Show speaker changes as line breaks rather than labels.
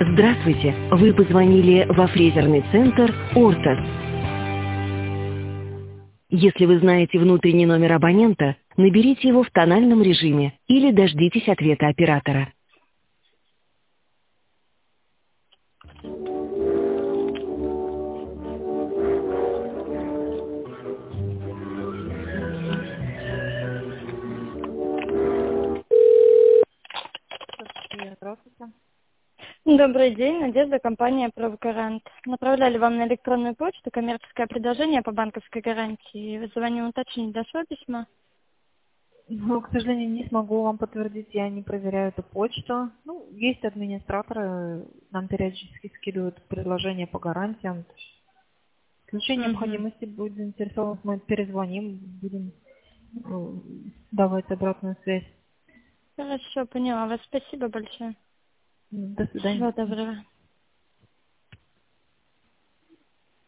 Здравствуйте! Вы позвонили во фрезерный центр «Ортос». Если вы знаете внутренний номер абонента, наберите его в тональном режиме или дождитесь ответа оператора.
Здравствуйте.
Добрый день, Надежда, компания «Правгарант». Направляли вам на электронную почту коммерческое предложение по банковской гарантии. Звоню уточнить, дошло письмо?
Ну, к сожалению, не смогу вам подтвердить, я не проверяю эту почту. Ну, есть администраторы, нам периодически скидывают предложения по гарантиям. В случае необходимости будет заинтересован, мы перезвоним, будем давать обратную связь.
Хорошо, поняла вас. Спасибо большое.
До свидания.
Всего доброго.